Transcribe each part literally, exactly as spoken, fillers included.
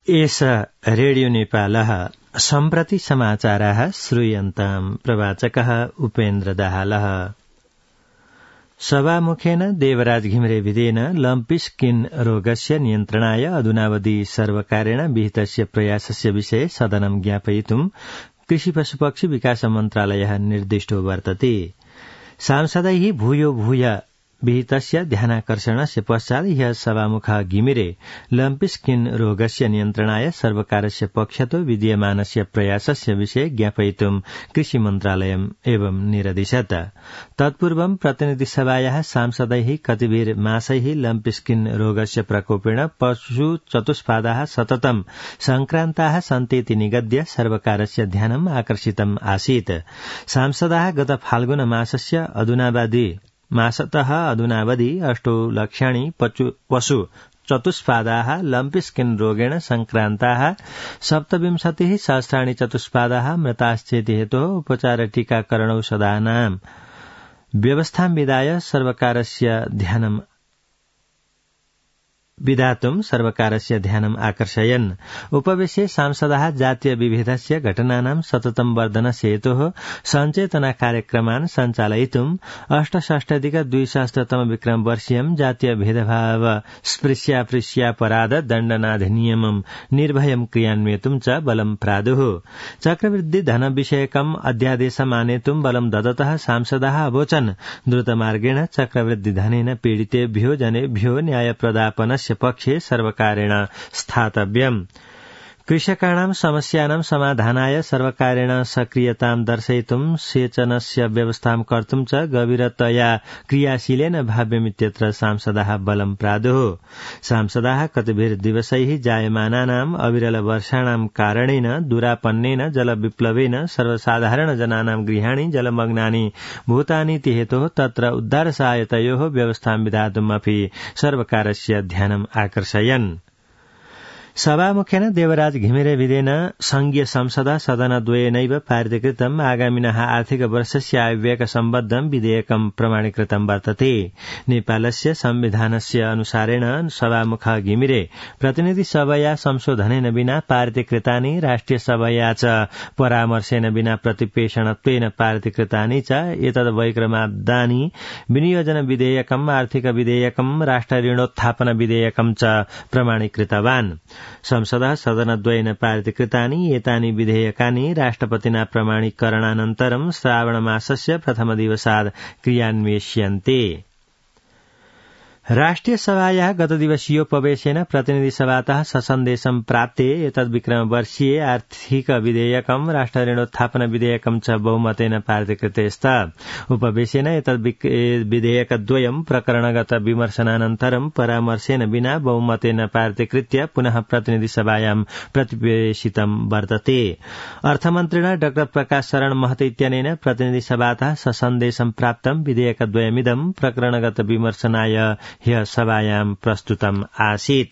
एष रेडियो नेपालः सम्प्रति समाचाराः श्रूयन्ताम् प्रवाचकः उपेन्द्र दाहालः। सभामुखेन देवराज घिमिरे विधेन लम्पी स्किन रोगस्य नियन्त्रणाय अधुनावधि सर्वकारेण विहितस्य प्रयासस्य विषये सदनं ज्ञापयितुम् कृषि पशुपक्षी विकास मन्त्रालयः निर्दिष्टो वर्तते। सांसदैः भूयो भूय विहितस्य ध्यानाकर्षणस्य पश्चात् ह्यः सभामुखः घिमिरे लम्पी स्किन रोगस्य नियन्त्रणाय सर्वकारस्य पक्षतो विद्यमानस्य प्रयासस्य विषये ज्ञापयितुम् कृषि मन्त्रालयम् एवं निरदिशत्। तत्पूर्वं प्रतिनिधिसभायाः सांसदैः कतिभिर मासैः लम्पी स्किन रोगस्य प्रकोपेण पशु चतुष्पादाः सततं संक्रान्ताः सन्तीति निगद्य सर्वकारस्य ध्यानम् आकर्षितम् आसीत्। सांसदाः गत फाल्गुन मासस्य अधुनावधि मासतः अधुनावधि अष्टौ लक्षाणि पशु चतुष्पादाः लम्पी स्किन रोगेण संक्रान्ताः सप्तविंशतिः सहस्राणि चतुष्पादाः मृताश्चेति हेतोः उपचार टीकाकरणौषधानां व्यवस्थां विधाय सर्वकारस्य ध्यानम् विधातुम् सर्वकारस्य ध्यानम् आकर्षयन्। उपवेशे सांसदाः जातीय विभेदस्य घटनानां सततं वर्धनस्य हेतोः सञ्चेतना कार्यक्रमान् सञ्चालयितुम् अष्टषष्ट्यधिक द्विसहस्रतम विक्रम वर्षीयम् जातीय भेदभाव स्पृश्यापृश्यापराध दण्डनाधिनियमम् निर्भयम् क्रियान्वयितुम् च बलम् प्रादुः। चक्रवृद्धि धन विषयकम् अध्यादेशमानेतुम् बलम् ददतः सांसदाः अवोचन्। द्रुतमार्गेण चक्रवृद्धि धनेन पीडितेभ्यो जनेभ्यो न्यायप्रदापनस्य पक्षे सर्वकारेण स्थातव्यम्। कृषकाणां समस्यानां समाधानाय सर्वकारेण सक्रियतां दर्शयितुं सेचनस्य व्यवस्थां कर्तुं च गभीरतया क्रियाशीलेन भाव्यमित्यत्र सांसदाः बलं प्रादुः। सांसदाः कतिभिर दिवसैः जायमानानाम् अविरल वर्षाणां कारणेन दुरापन्नेन जलविप्लवेन सर्वसाधारण जनानां गृहाणि जलमग्नानि भूतानीति हेतोः तत्र उद्धार सहायतयोः व्यवस्थां विधातुमपि सर्वकारस्य ध्यानम् आकर्षयन्। सभामुखेन देवराज घिमिरे विधेन संघीय संसद सदनद्वयेनैव पारितकृतम् आगामिनः आर्थिक वर्षस्य आयव्ययक सम्बद्धं विधेयकं प्रमाणीकृतं वर्तते। नेपालस्य संविधानस्य अनुसारेण सभामुखः घिमिरे प्रतिनिधिसभया संशोधनेन विना पारितकृतानि राष्ट्रिय सभया च परामर्शेन विना प्रतिपेषणत्वेन पारितकृतानि च एतद्वैक्रमाब्दानि विनियोजन विधेयकम् आर्थिक विधेयकम् राष्ट्र ऋणोत्थापन विधेयकम् च प्रमाणीकृतवान्। संसदः सदनद्वयेन पारितकृतानि एतानि विधेयकानि राष्ट्रपतिना प्रमाणीकरणानन्तरं श्रावणमासस्य प्रथमदिवसात् क्रियान्वेष्यन्ते। राष्ट्रिय सभायाः गतदिवसीयोपवेशेन प्रतिनिधिसभातः ससन्देशं प्राप्ते एतद्विक्रमवर्षीये आर्थिक विधेयकं राष्ट्र ऋणोत्थापन विधेयकं च बहुमतेन पारितकृते स्तः। उपवेशेन एतद्विधेयकद्वयं प्रकरणगत विमर्शनानन्तरं परामर्शेन विना बहुमतेन पारितकृत्य पुनः प्रतिनिधिसभायां प्रतिवेशितं वर्तते। अर्थमन्त्रिणा डॉ प्रकाश शरण महतो इत्यनेन प्रतिनिधिसभातः ससन्देशं प्राप्तं विधेयकद्वयमिदं प्रकरणगत विमर्शनाय ह्यः सभायां प्रस्तुतम् आसीत्।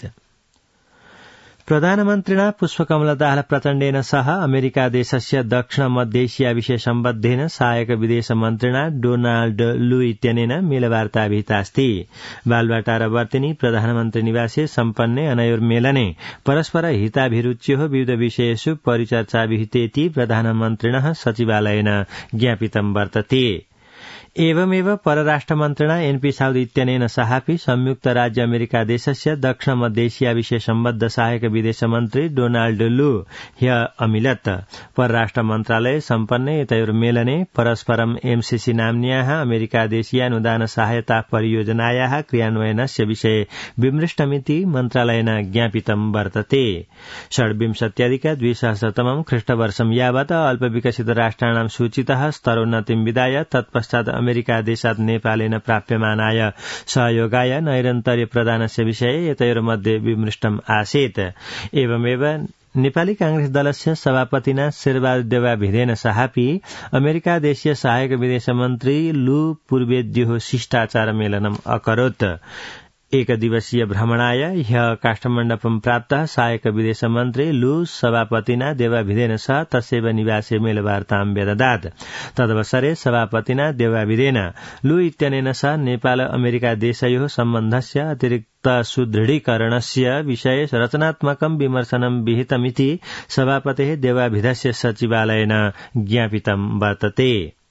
प्रधानमन्त्रिणा पुष्पकमलदास प्रचण्डेन सह अमेरिका देशस्य दक्षिण मध्य एशिया विषय सम्बद्धेन सहायक विदेश मन्त्रिणा डोनाल्ड लू इत्यनेन मेलवार्ता विहितास्ति। बालवाटारवर्तिनी प्रधानमन्त्री निवासे सम्पन्ने अनयोर्मेलने परस्पर हिताभिरुच्योः विविध विषयेषु परिचर्चा विहितेति प्रधानमन्त्रिणः सचिवालयेन ज्ञापितं वर्तते। एवमेव परराष्ट्रमन्त्रिणा एनपी साउदी इत्यनेन सहापि संयुक्त राज्य अमेरिका देशस्य दक्षिण मध्य एशिया विषय सम्बद्ध सहायक विदेश मन्त्री डोनाल्ड लू ह्यः अमिलत्। परराष्ट्र मन्त्रालये सम्पन्ने एतयोर्मेलने परस्परम् एमसीसी नाम्न्याः अमेरिकादेशीय अनुदान सहायता परियोजनायाः क्रियान्वयनस्य विषये विमृष्टमिति मन्त्रालयेन ज्ञापितं वर्तते। षड्विंशत्यधिक द्विसहस्रतमं ख्रीष्टवर्षं यावत् अल्पविकसित राष्ट्राणां सूचितः स्तरोन्नतिं विधाय तत्पश्चात् अमेरिका देशात् नेपालेन प्राप्यमानाय सहयोगाय नैरन्तर्य प्रदानस्य विषये एतयोर्मध्ये विमृष्टम् आसीत्। एवमेव नेपाली कांग्रेस दलस्य सभापतिना शेरबहादुर देउवाभिधेन सहापि अमेरिका देशीय सहायक विदेश मन्त्री लू पूर्वेद्योः शिष्टाचार मेलनम् अकरोत्। एकदिवसीय भ्रमणाय ह्यः काष्ठमण्डपं प्राप्तः सहायक विदेश मन्त्री लू सभापतिना देवाभिधेन सह तस्यैव निवासे मेलवार्तां व्यददात्। तदवसरे सभापतिना देवाभिधेन लू इत्यनेन सह नेपाल अमेरिका देशयोः सम्बन्धस्य अतिरिक्त सुदृढीकरणस्य विषये रचनात्मकं विमर्शनं विहितमिति सभापतेः देवाभिधस्य सचिवालयेन ज्ञापितं वर्तते।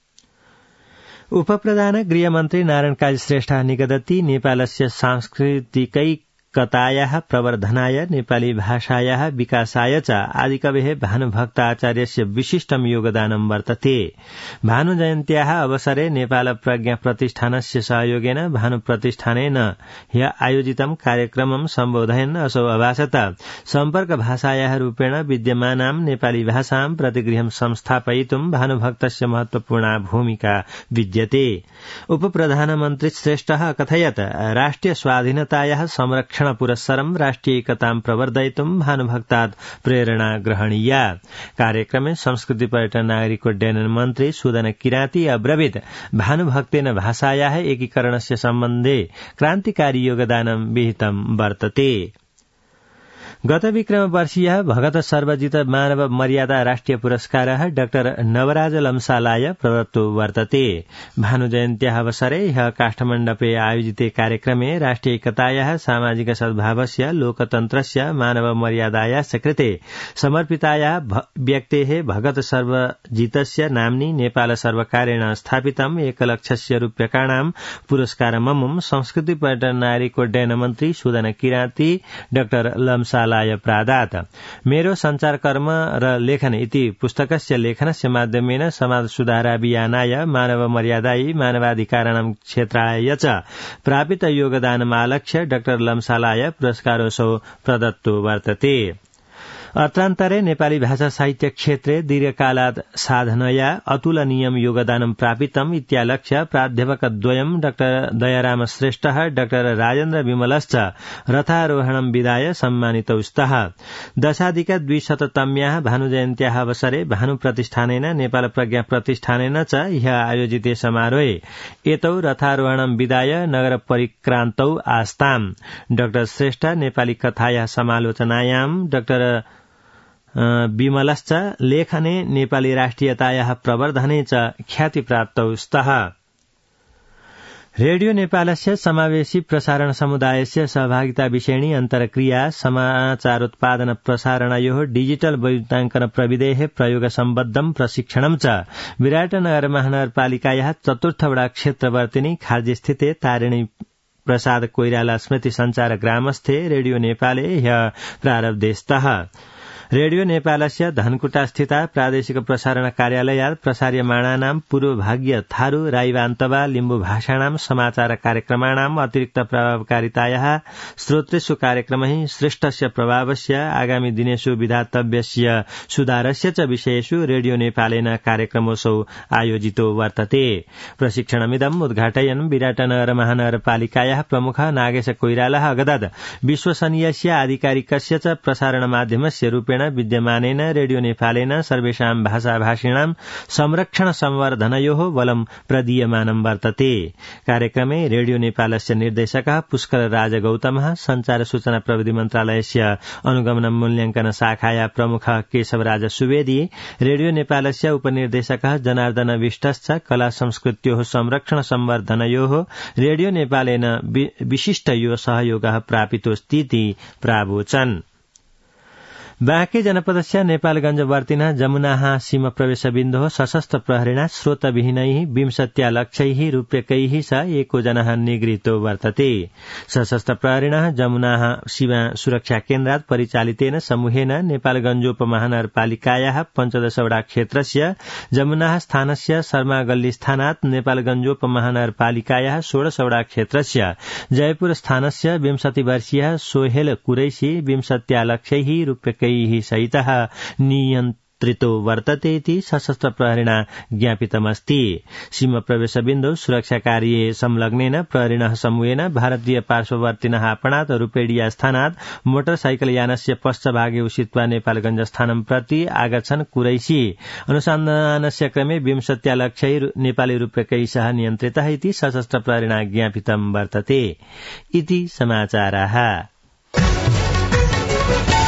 उपप्रधान गृहमन्त्री नारायण काजी श्रेष्ठः निगदति नेपालस्य सांस्कृतिकैकतायाः प्रवर्धनाय नेपाली भाषायाः विकासाय च आदिकवेः भानुभक्त आचार्यस्य विशिष्टं योगदानं वर्तते। भानुजयन्त्याः अवसरे नेपाल प्रज्ञा प्रतिष्ठानस्य सहयोगेन भानुप्रतिष्ठानेन ह्यः आयोजितं कार्यक्रमं सम्बोधयन् असौ अभाषत सम्पर्क भाषायाः रूपेण विद्यमानां नेपाली भाषां प्रतिगृहं संस्थापयितुं भानुभक्तस्य महत्वपूर्णा भूमिका विद्यते। उपप्रधानमन्त्री श्रेष्ठः अकथयत् राष्ट्रिय स्वाधीनतायाः संरक्षण पुरस्सरं राष्ट्रिय एकतां प्रवर्धयितुं भानुभक्तात् प्रेरणा ग्रहणीया। कार्यक्रमे संस्कृति पर्यटन नागरिक उड्डयन मन्त्री सुदन किराती अब्रवीत् भानुभक्तेन भाषायाः एकीकरणस्य सम्बन्धे क्रान्तिकारी योगदानं विहितं वर्तते। गत विक्रम वर्षीयः भगत सर्वजित मानव मर्यादा राष्ट्रिय पुरस्कारः डाक्टर नवराज लम्सालाय प्रदत्तो वर्तते। भानुजयन्त्याः अवसरे ह्यः काष्ठमण्डपे आयोजिते कार्यक्रमे राष्ट्रिय एकतायाः सामाजिक सद्भावस्य लोकतन्त्रस्य मानव मर्यादायाश्च कृते समर्पितायाः व्यक्तेः भगत सर्वजितस्य नाम्नि नेपाल सर्वकारेण स्थापितम् एकलक्षस्य रूप्यकाणां पुरस्कारममुं संस्कृति पर्यटन नागरिकोड्डयन मन्त्री सुदन किराती डाक्टर लम्साला प्रादात्। मेरो संचार कर्म र लेखन इति पुस्तकस्य लेखनस्य माध्यमेन समाज सुधाराभियानाय मानव मर्यादायै मानवाधिकाराणां क्षेत्राय च प्रापित योगदानमालक्ष्य डाक्टर लम्सालाय पुरस्कारोऽसौ प्रदत्तो वर्तते। अत्रान्तरे नेपाली भाषा साहित्य क्षेत्रे दीर्घकालात् साधनया अतुलनीयं योगदानं प्रापितम् इत्यालक्ष्य प्राध्यापकद्वयं डाक्टर दयाराम श्रेष्ठः डाक्टर राजेन्द्र विमलश्च रथारोहणं विधाय सम्मानितौ स्तः। दशाधिक द्विशततम्याः भानुजयन्त्याः अवसरे भानुप्रतिष्ठानेन नेपाल प्रज्ञा प्रतिष्ठानेन च ह्यः आयोजिते समारोहे एतौ रथारोहणं विधाय नगर परिक्रान्तौ आस्ताम्। डाक्टर श्रेष्ठ नेपाली कथायाः समालोचनायां डाक्टर विमलश्च लेखने नेपाली राष्ट्रियतायाः प्रवर्धने च ख्यातिप्राप्तौ स्तः। रेडियो नेपालस्य समावेशी प्रसारण समुदायस्य सहभागिता विषयिणी अन्तर्क्रिया समाचारोत्पादन प्रसारणयोः डिजिटल वैद्याङ्कन प्रविधेः प्रयोग सम्बद्धं प्रशिक्षणं च विराटनगर महानगरपालिकायाः चतुर्थवडा क्षेत्रवर्तिनी खार्जीस्थिते तारिणी प्रसाद कोइराला स्मृति संचार ग्रामस्थे रेडियो नेपाले ह्यः प्रारब्धे स्तः। रेडियो नेपालस्य धनकुटा स्थिता प्रादेशिक प्रसारण कार्यालयात् प्रसार्यमाणानां पूर्वभागीय थारू राईवान्तवा लिम्बु भाषाणां समाचार कार्यक्रमाणाम् अतिरिक्त प्रभावकारितायाः श्रोतृषु कार्यक्रमैः सृष्टस्य प्रभावस्य आगामी दिनेषु विधातव्यस्य सुधारस्य च विषयेषु रेडियो नेपालेन कार्यक्रमोऽसौ आयोजितो वर्तते। प्रशिक्षणमिदम् उद्घाटयन् विराटनगर महानगरपालिकायाः प्रमुखः नागेश कोइरालाः अगदत् विश्वसनीयस्य आधिकारिकस्य च प्रसारण माध्यमस्य रूपेण विद्यमानेन रेडियो नेपालेन सर्वेषां भाषाभाषिणां संरक्षण संवर्धनयोः बलं प्रदीयमानं वर्तते। कार्यक्रमे रेडियो नेपालस्य निर्देशकः पुष्कर राज गौतमः, संचार सूचना प्रविधि मन्त्रालयस्य अनुगमन मूल्याङ्कन शाखाया प्रमुखः केशवराज सुवेदी, रेडियो नेपालस्य उपनिर्देशकः जनार्दन विष्टश्च कला संस्कृत्योः संरक्षण संवर्धनयोः रेडियो नेपालेन विशिष्ट सहयोगः प्रापितोऽस्तीति प्रावोचन्। बाँके जनपदस्य नेपालगञ्ज वर्तिनः जमुनाः सीम प्रवेशबिन्दोः सशस्त्र प्रहरिणा स्रोतविहीनैः विंशत्या लक्षैः रूप्यकैः स एको जनः निगृहीतो वर्तते। सशस्त्र प्रहरिणः जमुनाः सीमा सुरक्षा केन्द्रात् परिचालितेन समूहेन नेपालगञ्जोपमहानगरपालिकायाः पञ्चदशवडा क्षेत्रस्य जमुनाः स्थानस्य शर्मागल्ली स्थानात् नेपालगञ्जोपमहानगरपालिकायाः षोडशवडा क्षेत्रस्य जयपुर स्थानस्य विंशति वर्षीयः सोहेल कुरैशी विंशत्या लक्षैः रूप्यकैः सहितः त्रितो वर्तते इति सशस्त्र प्रहरिणा ज्ञापितमस्ति। सीमा प्रवेशबिन्दु सुरक्षाकार्ये संलग्नेन प्रहरिणः समूहेन भारतीय पार्श्ववर्तिनः आपणात् रूपेडिया स्थानात् मोटरसाइकलयानस्य पश्चभागे उषित्वा नेपालगञ्ज स्थानं प्रति आगच्छन् कुरैशी अनुसन्धानस्य क्रमे विंशत्या लक्षै नेपाली रूप्यकैः नियन्त्रितः इति सशस्त्र प्रहरिणा ज्ञापितं वर्तते इति समाचाराः।